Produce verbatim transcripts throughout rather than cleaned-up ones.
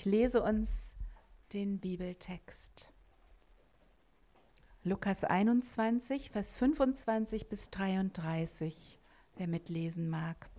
lese uns den Bibeltext. Lukas einundzwanzig, Vers fünfundzwanzig bis dreiunddreißig, wer mitlesen mag.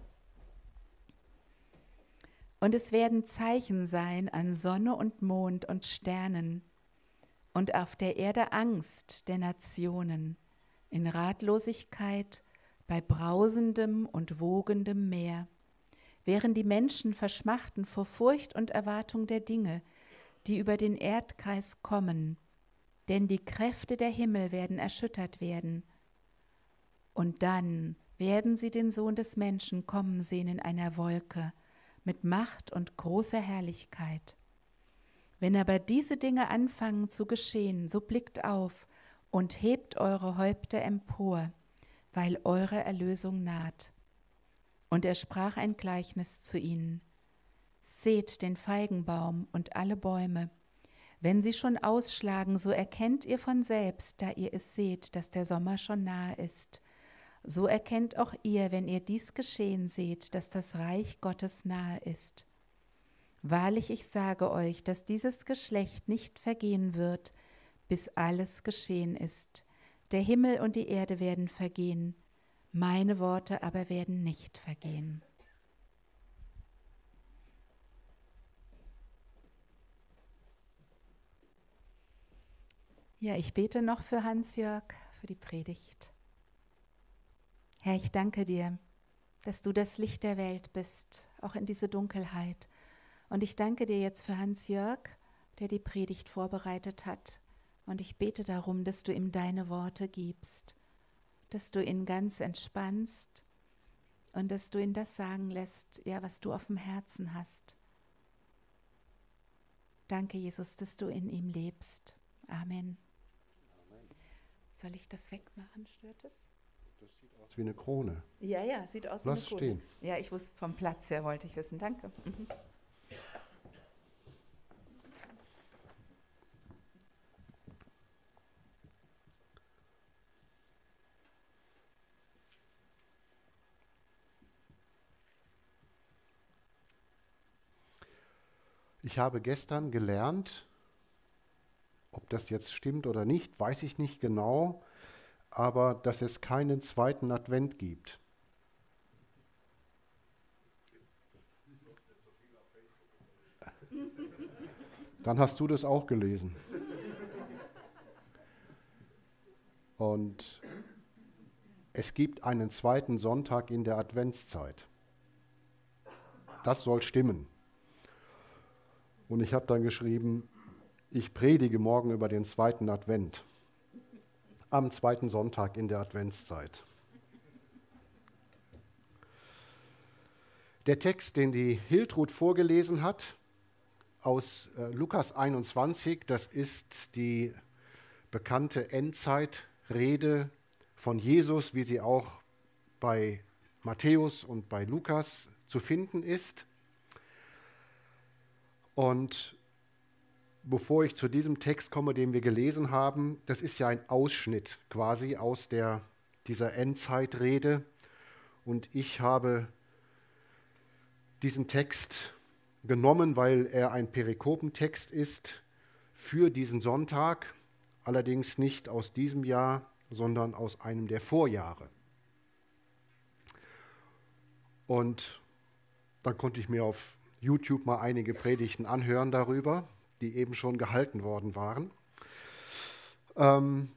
Und es werden Zeichen sein an Sonne und Mond und Sternen und auf der Erde Angst der Nationen, in Ratlosigkeit, bei brausendem und wogendem Meer, während die Menschen verschmachten vor Furcht und Erwartung der Dinge, die über den Erdkreis kommen, denn die Kräfte der Himmel werden erschüttert werden. Und dann werden sie den Sohn des Menschen kommen sehen in einer Wolke, mit Macht und großer Herrlichkeit. Wenn aber diese Dinge anfangen zu geschehen, so blickt auf und hebt eure Häupter empor, weil eure Erlösung naht. Und er sprach ein Gleichnis zu ihnen. Seht den Feigenbaum und alle Bäume. Wenn sie schon ausschlagen, so erkennt ihr von selbst, da ihr es seht, dass der Sommer schon nahe ist. So erkennt auch ihr, wenn ihr dies geschehen seht, dass das Reich Gottes nahe ist. Wahrlich, ich sage euch, dass dieses Geschlecht nicht vergehen wird, bis alles geschehen ist. Der Himmel und die Erde werden vergehen, meine Worte aber werden nicht vergehen. Ja, ich bete noch für Hans-Jörg, für die Predigt. Herr, ich danke dir, dass du das Licht der Welt bist, auch in diese Dunkelheit. Und ich danke dir jetzt für Hans-Jörg, der die Predigt vorbereitet hat. Und ich bete darum, dass du ihm deine Worte gibst, dass du ihn ganz entspannst und dass du ihn das sagen lässt, ja, was du auf dem Herzen hast. Danke, Jesus, dass du in ihm lebst. Amen. Amen. Soll ich das wegmachen? Stört es? Das sieht aus wie eine Krone. Ja, ja, sieht aus Lass wie eine Krone. Stehen. Ja, ich wusste, vom Platz her wollte ich wissen. Danke. Mhm. Ich habe gestern gelernt, ob das jetzt stimmt oder nicht, weiß ich nicht genau, aber dass es keinen zweiten Advent gibt. Dann hast du das auch gelesen. Und es gibt einen zweiten Sonntag in der Adventszeit. Das soll stimmen. Und ich habe dann geschrieben, ich predige morgen über den zweiten Advent, am zweiten Sonntag in der Adventszeit. Der Text, den die Hiltrud vorgelesen hat, aus äh, Lukas einundzwanzig, das ist die bekannte Endzeitrede von Jesus, wie sie auch bei Matthäus und bei Lukas zu finden ist. Und bevor ich zu diesem Text komme, den wir gelesen haben, das ist ja ein Ausschnitt quasi aus der, dieser Endzeitrede. Und ich habe diesen Text genommen, weil er ein Perikopentext ist für diesen Sonntag, allerdings nicht aus diesem Jahr, sondern aus einem der Vorjahre. Und dann konnte ich mir auf YouTube mal einige Predigten anhören darüber, die eben schon gehalten worden waren. Ähm,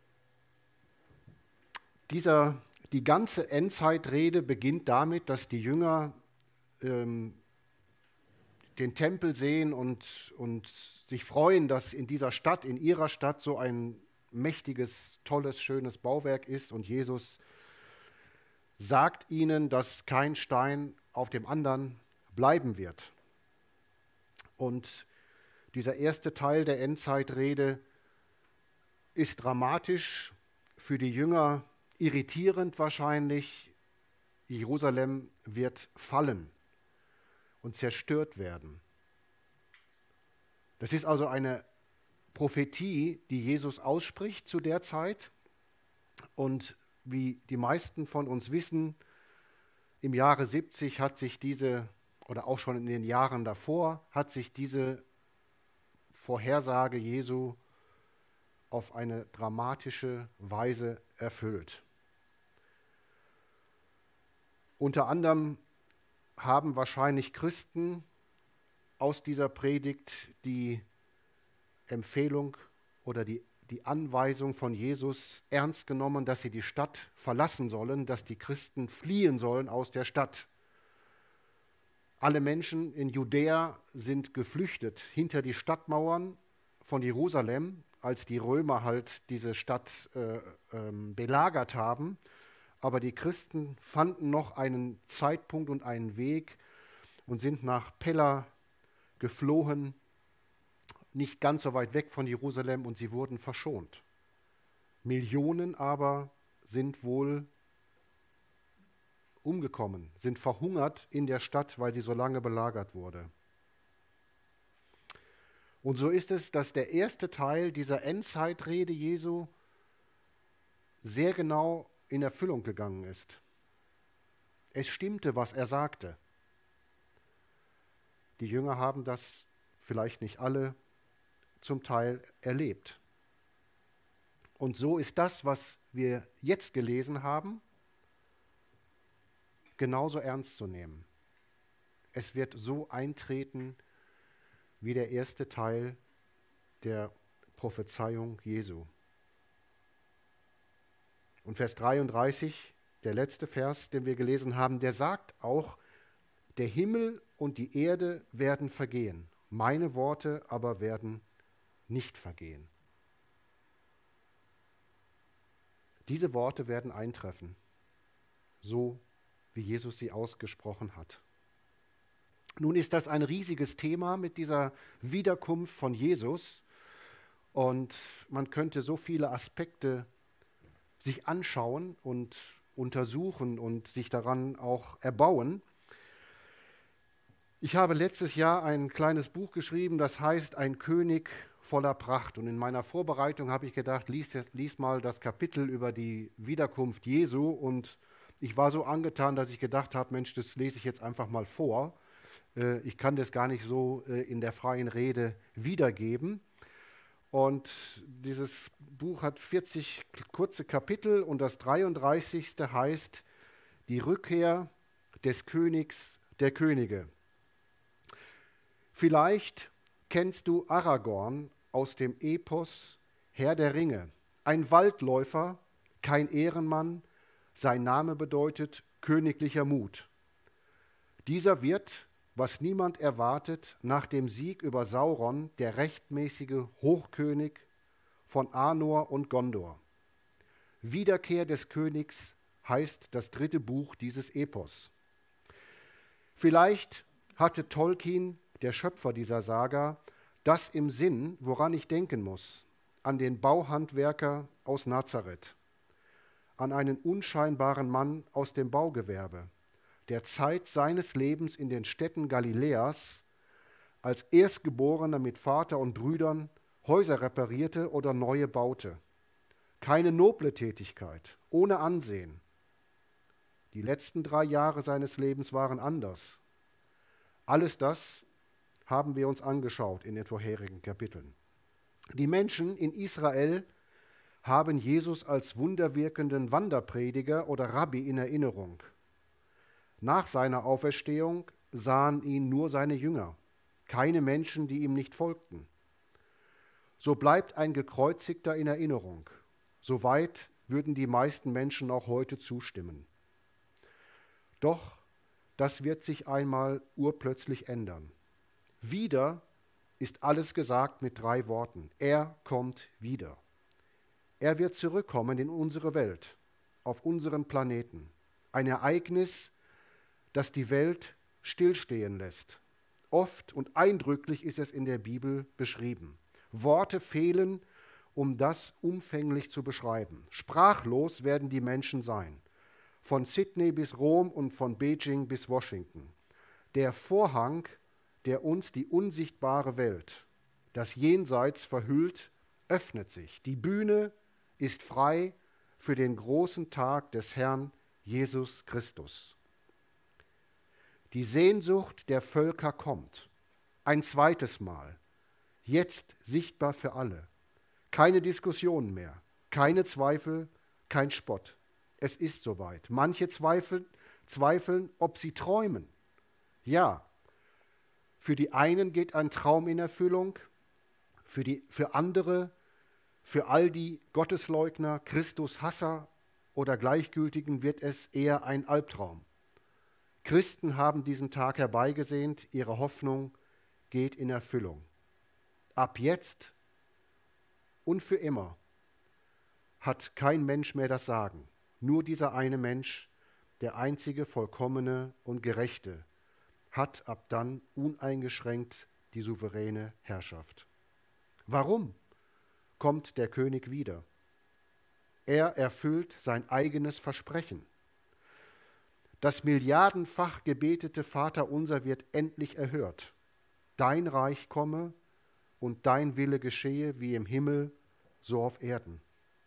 dieser, die ganze Endzeitrede beginnt damit, dass die Jünger ähm, den Tempel sehen und, und sich freuen, dass in dieser Stadt, in ihrer Stadt so ein mächtiges, tolles, schönes Bauwerk ist. Und Jesus sagt ihnen, dass kein Stein auf dem anderen bleiben wird. Und dieser erste Teil der Endzeitrede ist dramatisch, für die Jünger irritierend wahrscheinlich. Jerusalem wird fallen und zerstört werden. Das ist also eine Prophetie, die Jesus ausspricht zu der Zeit. Und wie die meisten von uns wissen, im Jahre siebzig hat sich diese oder auch schon in den Jahren davor hat sich diese Vorhersage Jesu auf eine dramatische Weise erfüllt. Unter anderem haben wahrscheinlich Christen aus dieser Predigt die Empfehlung oder die, die Anweisung von Jesus ernst genommen, dass sie die Stadt verlassen sollen, dass die Christen fliehen sollen aus der Stadt. Alle Menschen in Judäa sind geflüchtet hinter die Stadtmauern von Jerusalem, als die Römer halt diese Stadt äh, ähm, belagert haben. Aber die Christen fanden noch einen Zeitpunkt und einen Weg und sind nach Pella geflohen, nicht ganz so weit weg von Jerusalem, und sie wurden verschont. Millionen aber sind wohl umgekommen, sind verhungert in der Stadt, weil sie so lange belagert wurde. Und so ist es, dass der erste Teil dieser Endzeitrede Jesu sehr genau in Erfüllung gegangen ist. Es stimmte, was er sagte. Die Jünger haben das vielleicht nicht alle zum Teil erlebt. Und so ist das, was wir jetzt gelesen haben, genauso ernst zu nehmen. Es wird so eintreten wie der erste Teil der Prophezeiung Jesu. Und Vers dreiunddreißig, der letzte Vers, den wir gelesen haben, der sagt auch, der Himmel und die Erde werden vergehen, meine Worte aber werden nicht vergehen. Diese Worte werden eintreffen, so wie Jesus sie ausgesprochen hat. Nun ist das ein riesiges Thema mit dieser Wiederkunft von Jesus, und man könnte so viele Aspekte sich anschauen und untersuchen und sich daran auch erbauen. Ich habe letztes Jahr ein kleines Buch geschrieben, das heißt Ein König voller Pracht. Und in meiner Vorbereitung habe ich gedacht, lies, lies mal das Kapitel über die Wiederkunft Jesu. Und ich war so angetan, dass ich gedacht habe, Mensch, das lese ich jetzt einfach mal vor. Äh, ich kann das gar nicht so äh, in der freien Rede wiedergeben. Und dieses Buch hat vierzig kurze Kapitel und das dreiunddreißigste heißt Die Rückkehr des Königs der Könige. Vielleicht kennst du Aragorn aus dem Epos Herr der Ringe. Ein Waldläufer, kein Ehrenmann, sein Name bedeutet königlicher Mut. Dieser wird, was niemand erwartet, nach dem Sieg über Sauron der rechtmäßige Hochkönig von Arnor und Gondor. Wiederkehr des Königs heißt das dritte Buch dieses Epos. Vielleicht hatte Tolkien, der Schöpfer dieser Saga, das im Sinn, woran ich denken muss, an den Bauhandwerker aus Nazareth, an einen unscheinbaren Mann aus dem Baugewerbe, der Zeit seines Lebens in den Städten Galiläas als Erstgeborener mit Vater und Brüdern Häuser reparierte oder neue baute. Keine noble Tätigkeit, ohne Ansehen. Die letzten drei Jahre seines Lebens waren anders. Alles das haben wir uns angeschaut in den vorherigen Kapiteln. Die Menschen in Israel haben Jesus als wunderwirkenden Wanderprediger oder Rabbi in Erinnerung. Nach seiner Auferstehung sahen ihn nur seine Jünger, keine Menschen, die ihm nicht folgten. So bleibt ein Gekreuzigter in Erinnerung. Soweit würden die meisten Menschen auch heute zustimmen. Doch das wird sich einmal urplötzlich ändern. Wieder ist alles gesagt mit drei Worten. Er kommt wieder. Er wird zurückkommen in unsere Welt, auf unseren Planeten. Ein Ereignis, das die Welt stillstehen lässt. Oft und eindrücklich ist es in der Bibel beschrieben. Worte fehlen, um das umfänglich zu beschreiben. Sprachlos werden die Menschen sein. Von Sydney bis Rom und von Beijing bis Washington. Der Vorhang, der uns die unsichtbare Welt, das Jenseits verhüllt, öffnet sich. Die Bühne ist frei für den großen Tag des Herrn Jesus Christus. Die Sehnsucht der Völker kommt. Ein zweites Mal. Jetzt sichtbar für alle. Keine Diskussionen mehr. Keine Zweifel, kein Spott. Es ist soweit. Manche zweifeln, zweifeln, ob sie träumen. Ja, für die einen geht ein Traum in Erfüllung, für, die, für andere, für all die Gottesleugner, Christushasser oder Gleichgültigen wird es eher ein Albtraum. Christen haben diesen Tag herbeigesehnt, ihre Hoffnung geht in Erfüllung. Ab jetzt und für immer hat kein Mensch mehr das Sagen. Nur dieser eine Mensch, der einzige, vollkommene und gerechte, hat ab dann uneingeschränkt die souveräne Herrschaft. Warum kommt der König wieder? Er erfüllt sein eigenes Versprechen. Das milliardenfach gebetete Vaterunser wird endlich erhört. Dein Reich komme und dein Wille geschehe wie im Himmel, so auf Erden.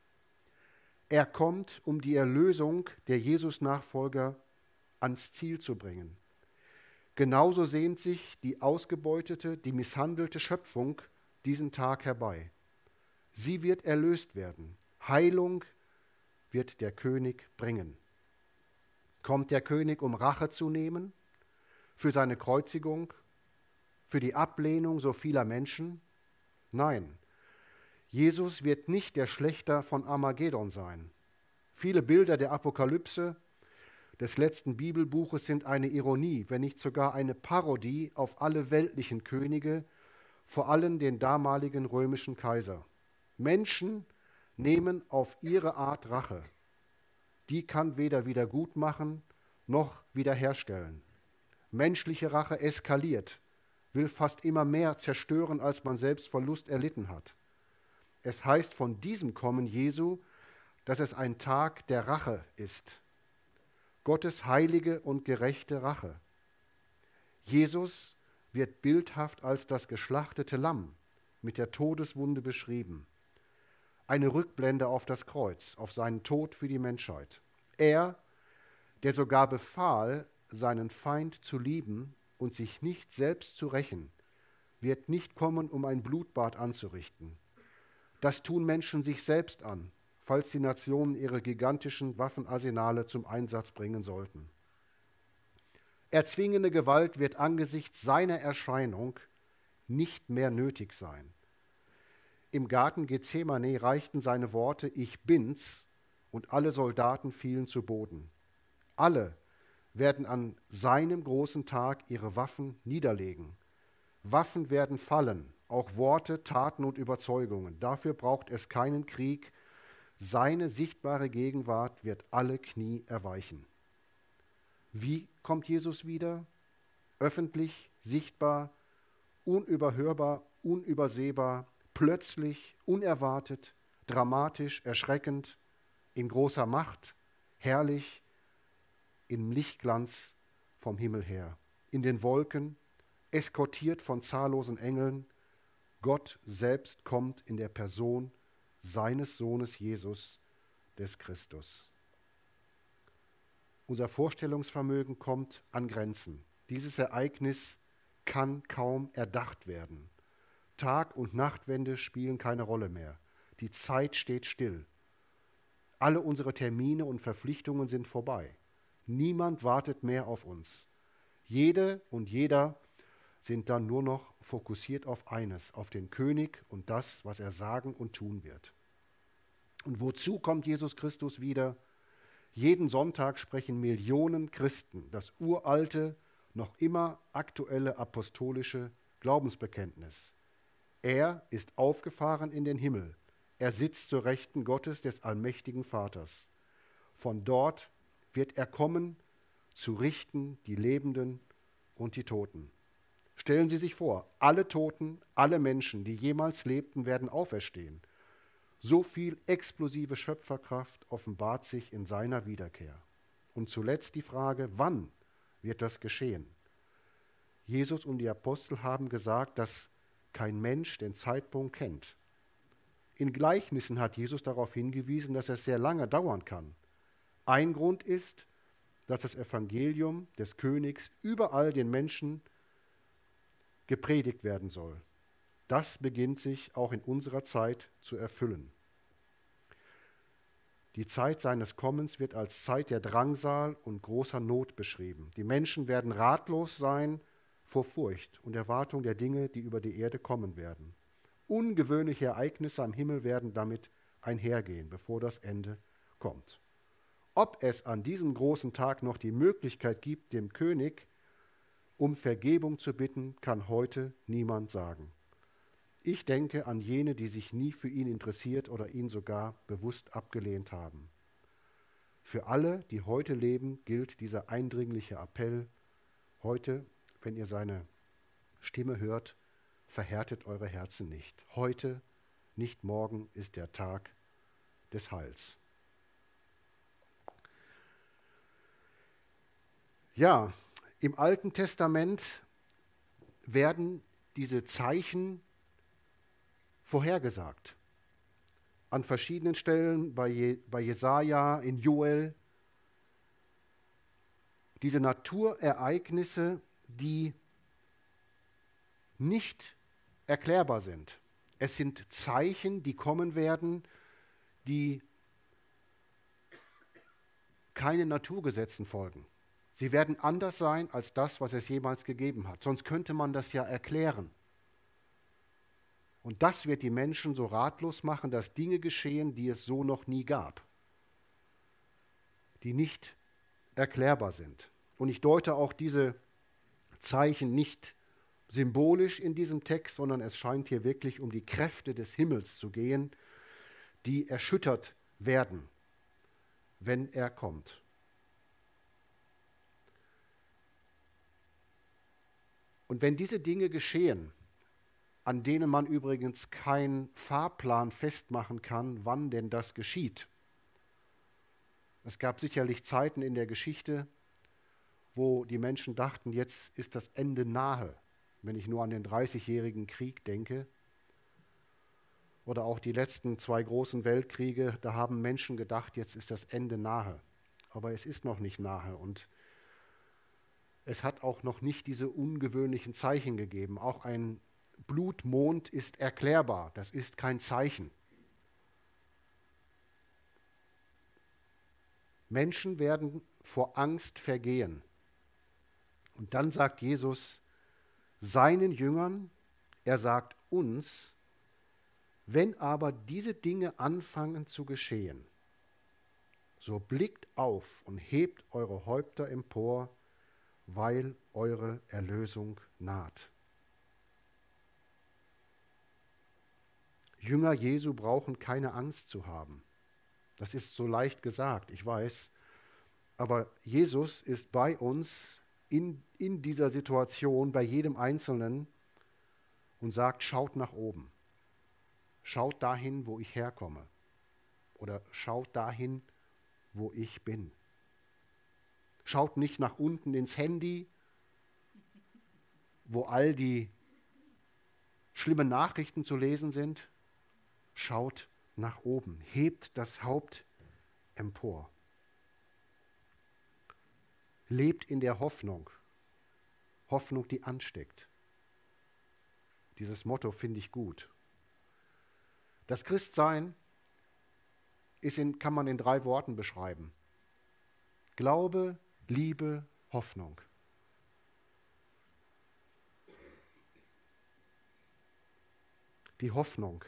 Er kommt, um die Erlösung der Jesus-Nachfolger ans Ziel zu bringen. Genauso sehnt sich die ausgebeutete, die misshandelte Schöpfung diesen Tag herbei. Sie wird erlöst werden. Heilung wird der König bringen. Kommt der König, um Rache zu nehmen für seine Kreuzigung, für die Ablehnung so vieler Menschen? Nein, Jesus wird nicht der Schlächter von Armageddon sein. Viele Bilder der Apokalypse des letzten Bibelbuches sind eine Ironie, wenn nicht sogar eine Parodie auf alle weltlichen Könige, vor allem den damaligen römischen Kaiser. Menschen nehmen auf ihre Art Rache. Die kann weder wiedergutmachen noch wiederherstellen. Menschliche Rache eskaliert, will fast immer mehr zerstören, als man selbst Verlust erlitten hat. Es heißt von diesem Kommen Jesu, dass es ein Tag der Rache ist. Gottes heilige und gerechte Rache. Jesus wird bildhaft als das geschlachtete Lamm mit der Todeswunde beschrieben. Eine Rückblende auf das Kreuz, auf seinen Tod für die Menschheit. Er, der sogar befahl, seinen Feind zu lieben und sich nicht selbst zu rächen, wird nicht kommen, um ein Blutbad anzurichten. Das tun Menschen sich selbst an, falls die Nationen ihre gigantischen Waffenarsenale zum Einsatz bringen sollten. Erzwingende Gewalt wird angesichts seiner Erscheinung nicht mehr nötig sein. Im Garten Gethsemane reichten seine Worte, ich bin's, und alle Soldaten fielen zu Boden. Alle werden an seinem großen Tag ihre Waffen niederlegen. Waffen werden fallen, auch Worte, Taten und Überzeugungen. Dafür braucht es keinen Krieg. Seine sichtbare Gegenwart wird alle Knie erweichen. Wie kommt Jesus wieder? Öffentlich, sichtbar, unüberhörbar, unübersehbar, plötzlich, unerwartet, dramatisch, erschreckend, in großer Macht, herrlich, im Lichtglanz vom Himmel her, in den Wolken, eskortiert von zahllosen Engeln. Gott selbst kommt in der Person seines Sohnes Jesus, des Christus. Unser Vorstellungsvermögen kommt an Grenzen. Dieses Ereignis kann kaum erdacht werden. Tag- und Nachtwende spielen keine Rolle mehr. Die Zeit steht still. Alle unsere Termine und Verpflichtungen sind vorbei. Niemand wartet mehr auf uns. Jede und jeder sind dann nur noch fokussiert auf eines, auf den König und das, was er sagen und tun wird. Und wozu kommt Jesus Christus wieder? Jeden Sonntag sprechen Millionen Christen das uralte, noch immer aktuelle apostolische Glaubensbekenntnis. Er ist aufgefahren in den Himmel. Er sitzt zur Rechten Gottes des allmächtigen Vaters. Von dort wird er kommen, zu richten die Lebenden und die Toten. Stellen Sie sich vor, alle Toten, alle Menschen, die jemals lebten, werden auferstehen. So viel explosive Schöpferkraft offenbart sich in seiner Wiederkehr. Und zuletzt die Frage, wann wird das geschehen? Jesus und die Apostel haben gesagt, dass kein Mensch den Zeitpunkt kennt. In Gleichnissen hat Jesus darauf hingewiesen, dass es sehr lange dauern kann. Ein Grund ist, dass das Evangelium des Königs überall den Menschen gepredigt werden soll. Das beginnt sich auch in unserer Zeit zu erfüllen. Die Zeit seines Kommens wird als Zeit der Drangsal und großer Not beschrieben. Die Menschen werden ratlos sein vor Furcht und Erwartung der Dinge, die über die Erde kommen werden. Ungewöhnliche Ereignisse am Himmel werden damit einhergehen, bevor das Ende kommt. Ob es an diesem großen Tag noch die Möglichkeit gibt, dem König um Vergebung zu bitten, kann heute niemand sagen. Ich denke an jene, die sich nie für ihn interessiert oder ihn sogar bewusst abgelehnt haben. Für alle, die heute leben, gilt dieser eindringliche Appell. Heute, wenn ihr seine Stimme hört, verhärtet eure Herzen nicht. Heute, nicht morgen, ist der Tag des Heils. Ja, im Alten Testament werden diese Zeichen vorhergesagt. An verschiedenen Stellen, bei, Je, bei Jesaja, in Joel. Diese Naturereignisse, die nicht erklärbar sind. Es sind Zeichen, die kommen werden, die keinen Naturgesetzen folgen. Sie werden anders sein als das, was es jemals gegeben hat. Sonst könnte man das ja erklären. Und das wird die Menschen so ratlos machen, dass Dinge geschehen, die es so noch nie gab, die nicht erklärbar sind. Und ich deute auch diese Zeichen nicht symbolisch in diesem Text, sondern es scheint hier wirklich um die Kräfte des Himmels zu gehen, die erschüttert werden, wenn er kommt. Und wenn diese Dinge geschehen, an denen man übrigens keinen Fahrplan festmachen kann, wann denn das geschieht. Es gab sicherlich Zeiten in der Geschichte, wo die Menschen dachten, jetzt ist das Ende nahe. Wenn ich nur an den dreißigjährigen Krieg denke oder auch die letzten zwei großen Weltkriege, da haben Menschen gedacht, jetzt ist das Ende nahe. Aber es ist noch nicht nahe und es hat auch noch nicht diese ungewöhnlichen Zeichen gegeben. Auch ein Blutmond ist erklärbar, das ist kein Zeichen. Menschen werden vor Angst vergehen. Und dann sagt Jesus seinen Jüngern, er sagt uns, wenn aber diese Dinge anfangen zu geschehen, so blickt auf und hebt eure Häupter empor, weil eure Erlösung naht. Jünger Jesu brauchen keine Angst zu haben. Das ist so leicht gesagt, ich weiß. Aber Jesus ist bei uns in, in dieser Situation, bei jedem Einzelnen und sagt, schaut nach oben. Schaut dahin, wo ich herkomme. Oder schaut dahin, wo ich bin. Schaut nicht nach unten ins Handy, wo all die schlimmen Nachrichten zu lesen sind. Schaut nach oben, hebt das Haupt empor. Lebt in der Hoffnung, Hoffnung, die ansteckt. Dieses Motto finde ich gut. Das Christsein ist in, kann man in drei Worten beschreiben. Glaube, Liebe, Hoffnung. Die Hoffnung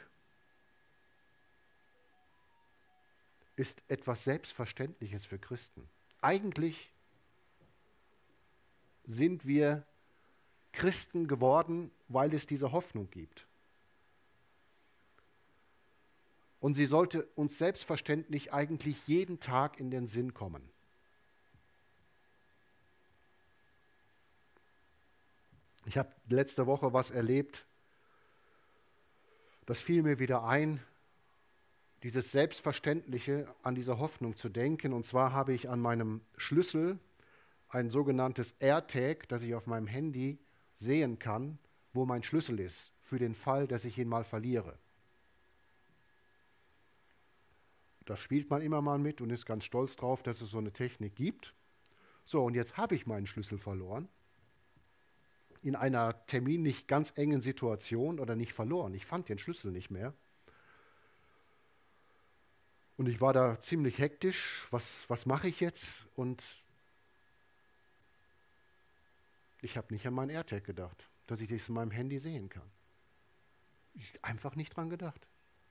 ist etwas Selbstverständliches für Christen. Eigentlich sind wir Christen geworden, weil es diese Hoffnung gibt. Und sie sollte uns selbstverständlich eigentlich jeden Tag in den Sinn kommen. Ich habe letzte Woche was erlebt, das fiel mir wieder ein, dieses Selbstverständliche an diese Hoffnung zu denken. Und zwar habe ich an meinem Schlüssel ein sogenanntes AirTag, das ich auf meinem Handy sehen kann, wo mein Schlüssel ist, für den Fall, dass ich ihn mal verliere. Da spielt man immer mal mit und ist ganz stolz drauf, dass es so eine Technik gibt. So, und jetzt habe ich meinen Schlüssel verloren. In einer terminlich ganz engen Situation oder nicht verloren. Ich fand den Schlüssel nicht mehr. Und ich war da ziemlich hektisch. Was, was mache ich jetzt? Und ich habe nicht an mein AirTag gedacht, dass ich das in meinem Handy sehen kann. Ich habe einfach nicht dran gedacht.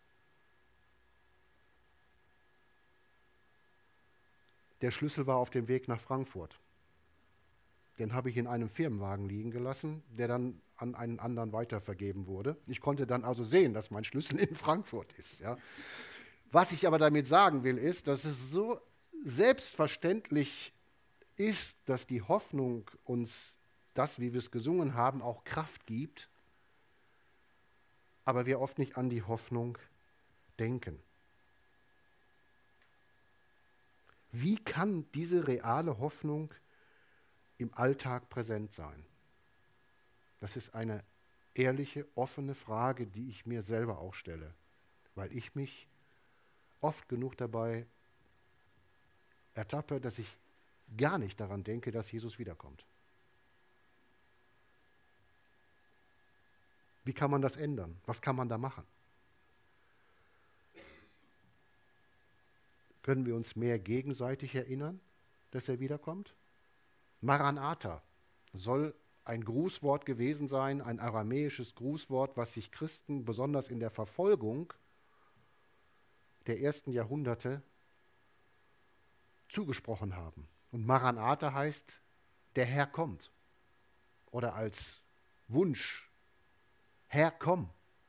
Der Schlüssel war auf dem Weg nach Frankfurt. Den habe ich in einem Firmenwagen liegen gelassen, der dann an einen anderen weitervergeben wurde. Ich konnte dann also sehen, dass mein Schlüssel in Frankfurt ist. Ja. Was ich aber damit sagen will, ist, dass es so selbstverständlich ist, dass die Hoffnung uns das, wie wir es gesungen haben, auch Kraft gibt, aber wir oft nicht an die Hoffnung denken. Wie kann diese reale Hoffnung im Alltag präsent sein? Das ist eine ehrliche, offene Frage, die ich mir selber auch stelle, weil ich mich oft genug dabei ertappe, dass ich gar nicht daran denke, dass Jesus wiederkommt. Wie kann man das ändern? Was kann man da machen? Können wir uns mehr gegenseitig erinnern, dass er wiederkommt? Maranatha soll ein Grußwort gewesen sein, ein aramäisches Grußwort, was sich Christen besonders in der Verfolgung der ersten Jahrhunderte zugesprochen haben. Und Maranatha heißt, der Herr kommt. Oder als Wunsch, Herr, komm.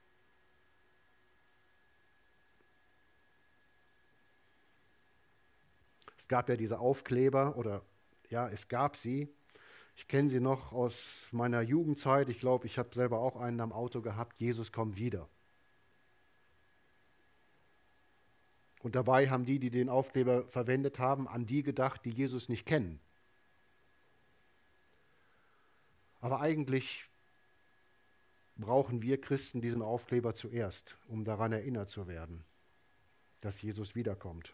Es gab ja diese Aufkleber, oder ja, es gab sie. Ich kenne sie noch aus meiner Jugendzeit. Ich glaube, ich habe selber auch einen am Auto gehabt. Jesus kommt wieder. Und dabei haben die, die den Aufkleber verwendet haben, an die gedacht, die Jesus nicht kennen. Aber eigentlich brauchen wir Christen diesen Aufkleber zuerst, um daran erinnert zu werden, dass Jesus wiederkommt.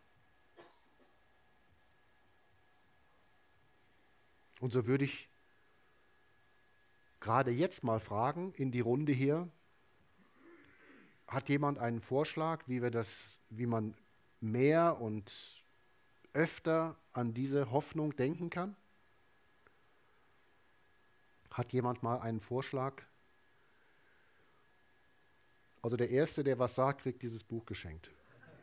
Und so würde ich gerade jetzt mal fragen, in die Runde hier, hat jemand einen Vorschlag, wie wir das, wie man mehr und öfter an diese Hoffnung denken kann? Hat jemand mal einen Vorschlag? Also der Erste, der was sagt, kriegt dieses Buch geschenkt.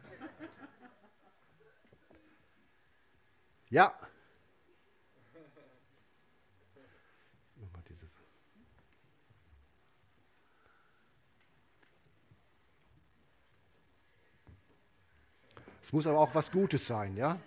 Ja. Nochmal dieses. Es muss aber auch was Gutes sein, ja?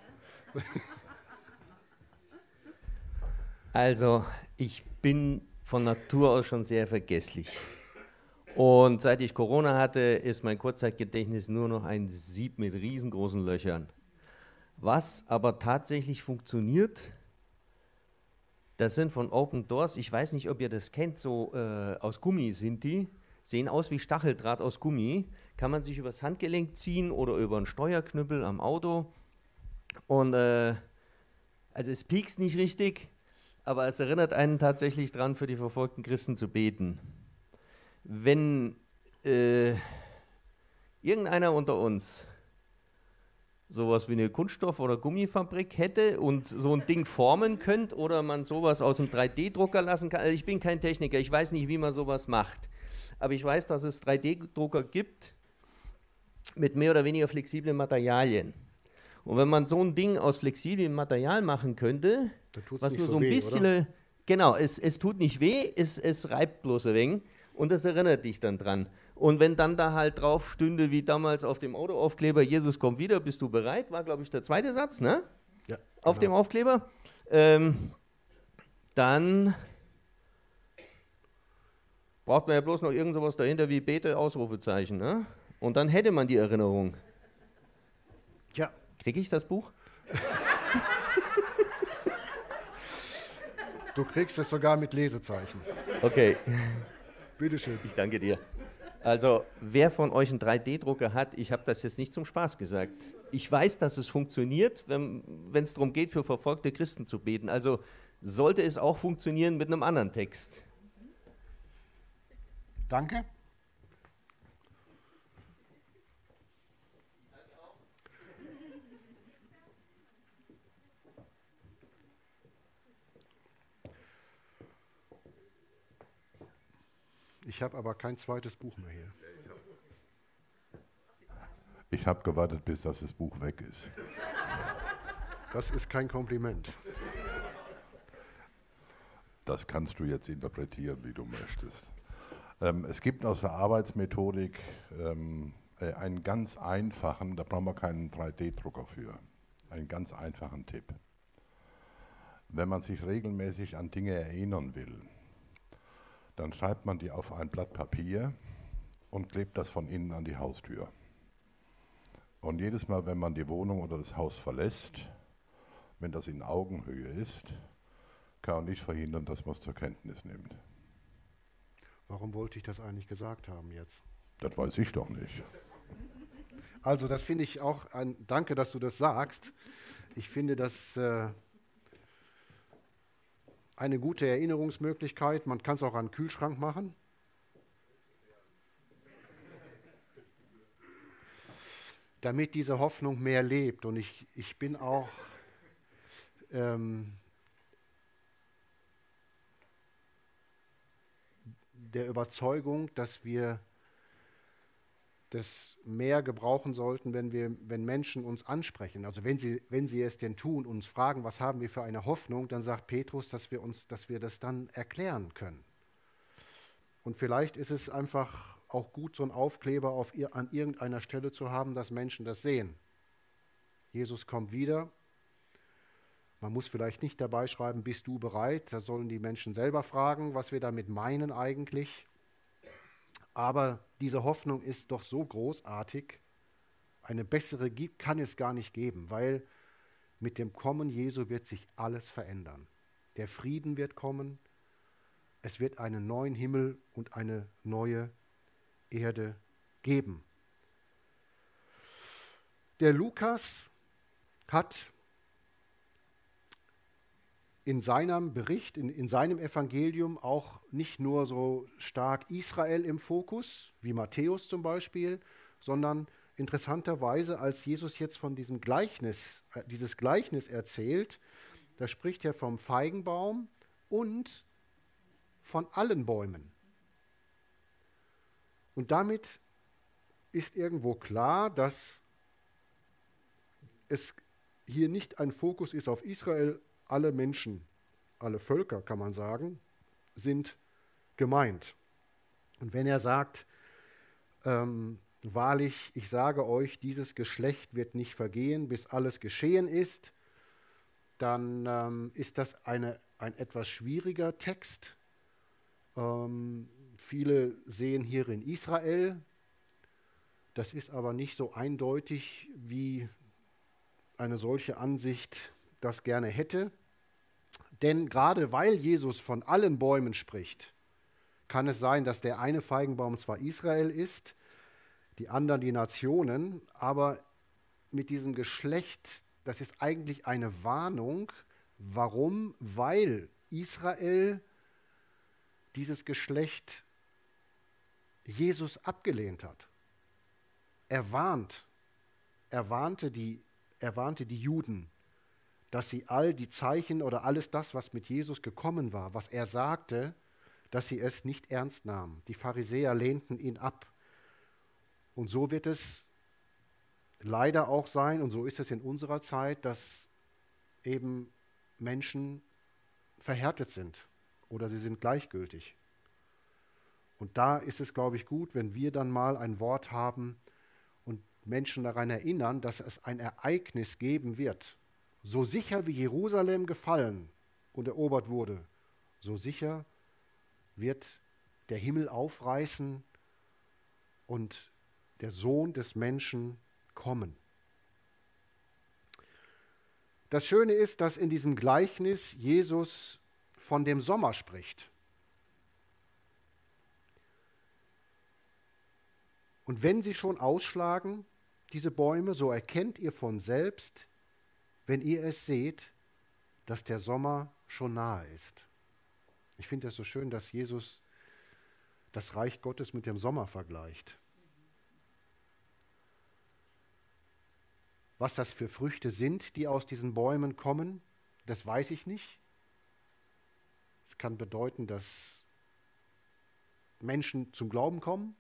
Also, ich bin von Natur aus schon sehr vergesslich. Und seit ich Corona hatte, ist mein Kurzzeitgedächtnis nur noch ein Sieb mit riesengroßen Löchern. Was aber tatsächlich funktioniert, das sind von Open Doors, ich weiß nicht, ob ihr das kennt, so äh, aus Gummi sind die, sehen aus wie Stacheldraht aus Gummi, kann man sich übers Handgelenk ziehen oder über einen Steuerknüppel am Auto. Und äh, also es piekst nicht richtig, aber es erinnert einen tatsächlich dran, für die verfolgten Christen zu beten. Wenn äh, irgendeiner unter uns sowas wie eine Kunststoff- oder Gummifabrik hätte und so ein Ding formen könnte oder man sowas aus einem drei D Drucker lassen kann, also ich bin kein Techniker, ich weiß nicht, wie man sowas macht, aber ich weiß, dass es drei D Drucker gibt mit mehr oder weniger flexiblen Materialien. Und wenn man so ein Ding aus flexiblem Material machen könnte, was nur so ein bisschen, genau, es, es tut nicht weh, es, es reibt bloß ein wenig. Und das erinnert dich dann dran. Und wenn dann da halt drauf stünde, wie damals auf dem Autoaufkleber, Jesus kommt wieder, bist du bereit, war, glaube ich, der zweite Satz, ne? Ja, auf genau. dem Aufkleber, ähm, dann braucht man ja bloß noch irgend sowas dahinter wie Bete, Ausrufezeichen, ne? Und dann hätte man die Erinnerung. Ja. Kriege ich das Buch? Du kriegst es sogar mit Lesezeichen. Okay. Bitteschön. Ich danke dir. Also wer von euch einen drei D Drucker hat, ich habe das jetzt nicht zum Spaß gesagt. Ich weiß, dass es funktioniert, wenn es darum geht, für verfolgte Christen zu beten. Also sollte es auch funktionieren mit einem anderen Text. Danke. Ich habe aber kein zweites Buch mehr hier. Ich habe gewartet, bis das, das Buch weg ist. Das ist kein Kompliment. Das kannst du jetzt interpretieren, wie du möchtest. Ähm, es gibt aus der Arbeitsmethodik ähm, äh, einen ganz einfachen, da brauchen wir keinen drei D Drucker für, einen ganz einfachen Tipp. Wenn man sich regelmäßig an Dinge erinnern will, dann schreibt man die auf ein Blatt Papier und klebt das von innen an die Haustür. Und jedes Mal, wenn man die Wohnung oder das Haus verlässt, wenn das in Augenhöhe ist, kann man nicht verhindern, dass man es zur Kenntnis nimmt. Warum wollte ich das eigentlich gesagt haben jetzt? Das weiß ich doch nicht. Also das finde ich auch, ein, danke, dass du das sagst. Ich finde das äh, eine gute Erinnerungsmöglichkeit. Man kann es auch an den Kühlschrank machen. Damit diese Hoffnung mehr lebt. Und ich, ich bin auch ähm, der Überzeugung, dass wir das mehr gebrauchen sollten, wenn wir, wenn Menschen uns ansprechen. Also wenn sie, wenn sie es denn tun, uns fragen, was haben wir für eine Hoffnung, dann sagt Petrus, dass wir uns, dass wir das dann erklären können. Und vielleicht ist es einfach auch gut, so einen Aufkleber auf ihr, an irgendeiner Stelle zu haben, dass Menschen das sehen. Jesus kommt wieder. Man muss vielleicht nicht dabei schreiben, bist du bereit? Da sollen die Menschen selber fragen, was wir damit meinen eigentlich. Aber diese Hoffnung ist doch so großartig, eine bessere kann es gar nicht geben, weil mit dem Kommen Jesu wird sich alles verändern. Der Frieden wird kommen, es wird einen neuen Himmel und eine neue Erde geben. Der Lukas hat in seinem Bericht, in, in seinem Evangelium auch nicht nur so stark Israel im Fokus, wie Matthäus zum Beispiel, sondern interessanterweise, als Jesus jetzt von diesem Gleichnis, äh, dieses Gleichnis erzählt, da spricht er vom Feigenbaum und von allen Bäumen. Und damit ist irgendwo klar, dass es hier nicht ein Fokus ist auf Israel. Alle Menschen, alle Völker, kann man sagen, sind gemeint. Und wenn er sagt, ähm, wahrlich, ich sage euch, dieses Geschlecht wird nicht vergehen, bis alles geschehen ist, dann ähm, ist das eine, ein etwas schwieriger Text. Ähm, viele sehen hierin Israel. Das ist aber nicht so eindeutig, wie eine solche Ansicht das gerne hätte. Denn gerade weil Jesus von allen Bäumen spricht, kann es sein, dass der eine Feigenbaum zwar Israel ist, die anderen die Nationen, aber mit diesem Geschlecht, das ist eigentlich eine Warnung. Warum? Weil Israel dieses Geschlecht Jesus abgelehnt hat. Er warnt, er warnte die, er warnte die Juden, dass sie all die Zeichen oder alles das, was mit Jesus gekommen war, was er sagte, dass sie es nicht ernst nahmen. Die Pharisäer lehnten ihn ab. Und so wird es leider auch sein, und so ist es in unserer Zeit, dass eben Menschen verhärtet sind oder sie sind gleichgültig. Und da ist es, glaube ich, gut, wenn wir dann mal ein Wort haben und Menschen daran erinnern, dass es ein Ereignis geben wird. So sicher wie Jerusalem gefallen und erobert wurde, so sicher wird der Himmel aufreißen und der Sohn des Menschen kommen. Das Schöne ist, dass in diesem Gleichnis Jesus von dem Sommer spricht. Und wenn sie schon ausschlagen, diese Bäume, so erkennt ihr von selbst, wenn ihr es seht, dass der Sommer schon nahe ist. Ich finde es so schön, dass Jesus das Reich Gottes mit dem Sommer vergleicht. Was das für Früchte sind, die aus diesen Bäumen kommen, das weiß ich nicht. Es kann bedeuten, dass Menschen zum Glauben kommen.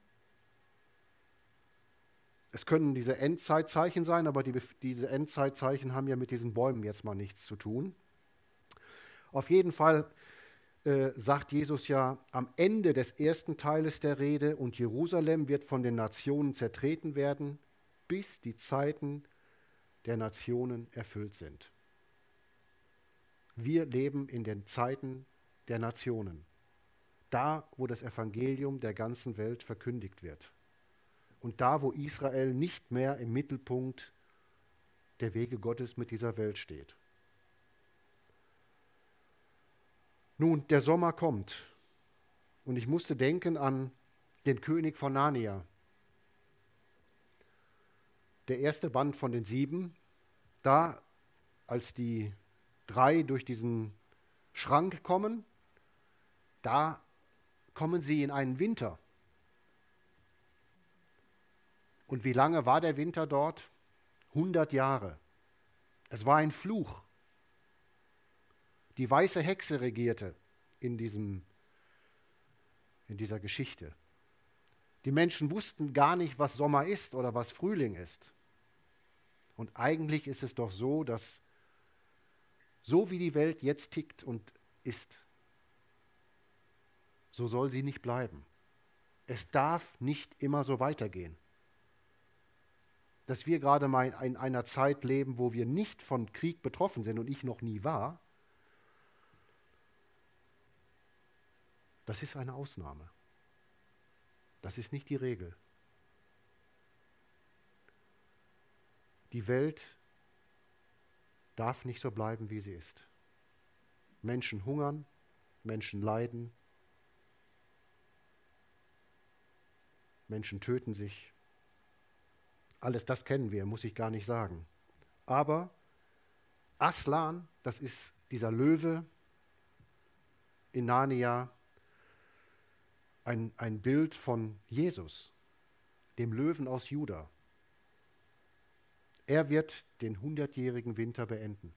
Es können diese Endzeitzeichen sein, aber die, diese Endzeitzeichen haben ja mit diesen Bäumen jetzt mal nichts zu tun. Auf jeden Fall äh, sagt Jesus ja am Ende des ersten Teiles der Rede, und Jerusalem wird von den Nationen zertreten werden, bis die Zeiten der Nationen erfüllt sind. Wir leben in den Zeiten der Nationen, da, wo das Evangelium der ganzen Welt verkündigt wird. Und da, wo Israel nicht mehr im Mittelpunkt der Wege Gottes mit dieser Welt steht. Nun, der Sommer kommt. Und ich musste denken an den König von Narnia. Der erste Band von den sieben, da, als die drei durch diesen Schrank kommen, da kommen sie in einen Winter. Und wie lange war der Winter dort? hundert Jahre. Es war ein Fluch. Die weiße Hexe regierte in, diesem, in dieser Geschichte. Die Menschen wussten gar nicht, was Sommer ist oder was Frühling ist. Und eigentlich ist es doch so, dass so wie die Welt jetzt tickt und ist, so soll sie nicht bleiben. Es darf nicht immer so weitergehen. Dass wir gerade mal in einer Zeit leben, wo wir nicht von Krieg betroffen sind und ich noch nie war, das ist eine Ausnahme. Das ist nicht die Regel. Die Welt darf nicht so bleiben, wie sie ist. Menschen hungern, Menschen leiden, Menschen töten sich. Alles das kennen wir, muss ich gar nicht sagen. Aber Aslan, das ist dieser Löwe in Narnia, ein, ein Bild von Jesus, dem Löwen aus Juda. Er wird den hundertjährigen Winter beenden.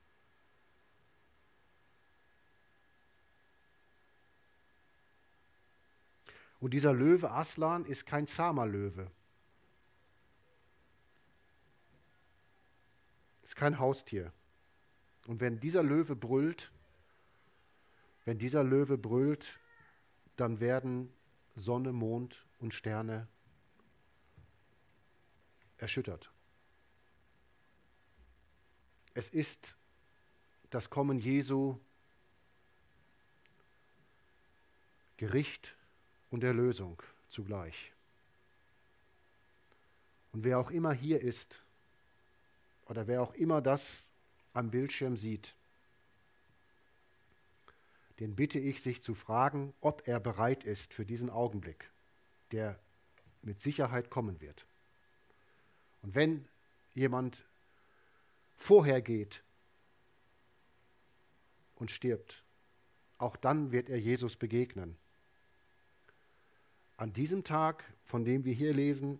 Und dieser Löwe Aslan ist kein zahmer Löwe. Ist kein Haustier. Und wenn dieser Löwe brüllt, wenn dieser Löwe brüllt, dann werden Sonne, Mond und Sterne erschüttert. Es ist das Kommen Jesu, Gericht und Erlösung zugleich. Und wer auch immer hier ist, oder wer auch immer das am Bildschirm sieht, den bitte ich, sich zu fragen, ob er bereit ist für diesen Augenblick, der mit Sicherheit kommen wird. Und wenn jemand vorher geht und stirbt, auch dann wird er Jesus begegnen. An diesem Tag, von dem wir hier lesen,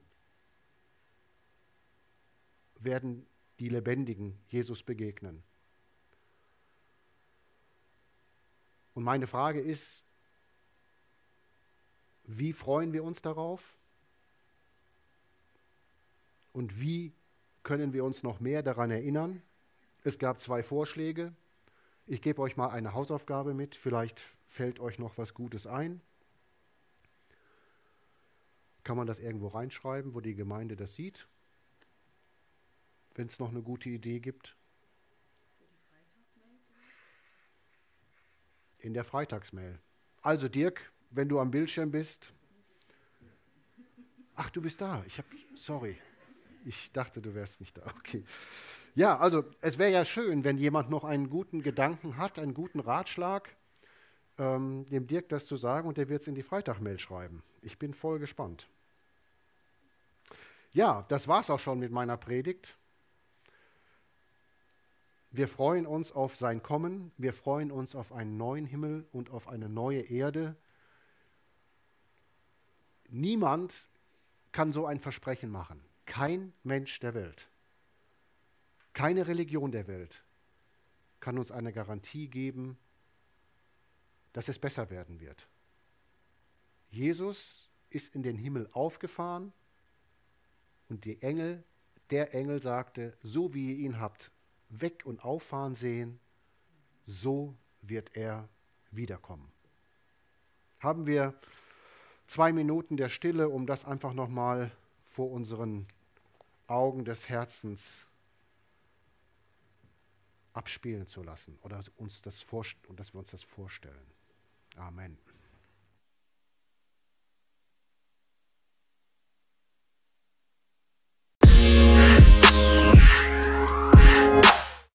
werden die Lebendigen Jesus begegnen. Und meine Frage ist, wie freuen wir uns darauf? Und wie können wir uns noch mehr daran erinnern? Es gab zwei Vorschläge. Ich gebe euch mal eine Hausaufgabe mit. Vielleicht fällt euch noch was Gutes ein. Kann man das irgendwo reinschreiben, wo die Gemeinde das sieht? Wenn es noch eine gute Idee gibt. In der Freitagsmail. Also Dirk, wenn du am Bildschirm bist. Ach, du bist da. Ich habe, sorry. Ich dachte, du wärst nicht da. Okay. Ja, also es wäre ja schön, wenn jemand noch einen guten Gedanken hat, einen guten Ratschlag, ähm, dem Dirk das zu sagen, und der wird es in die Freitagmail schreiben. Ich bin voll gespannt. Ja, das war's auch schon mit meiner Predigt. Wir freuen uns auf sein Kommen. Wir freuen uns auf einen neuen Himmel und auf eine neue Erde. Niemand kann so ein Versprechen machen. Kein Mensch der Welt, keine Religion der Welt kann uns eine Garantie geben, dass es besser werden wird. Jesus ist in den Himmel aufgefahren und die Engel, der Engel sagte, so wie ihr ihn habt weg und auffahren sehen, so wird er wiederkommen. Haben wir zwei Minuten der Stille, um das einfach nochmal vor unseren Augen des Herzens abspielen zu lassen oder uns das vorst- und dass wir uns das vorstellen. Amen.